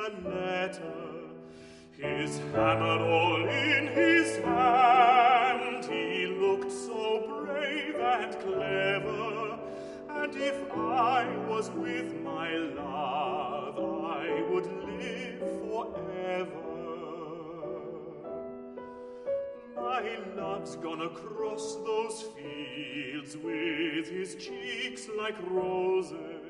a letter, his hammer all in his hand. He looked so brave and clever, and if I was with my love, I would live forever. My love's gone across those fields with his cheeks like roses,